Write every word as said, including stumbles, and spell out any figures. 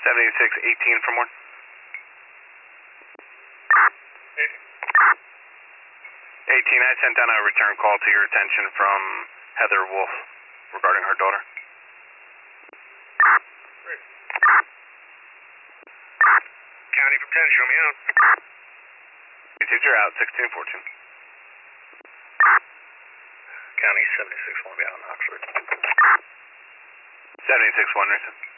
seventy-six eighteen from one. eighteen, I sent down a return call to your attention from Heather Wolf regarding her daughter. Great. County from ten, show me out. You're out, sixteen fourteen. County seventy-six one, be out in Oxford. seventy-six one, Richard.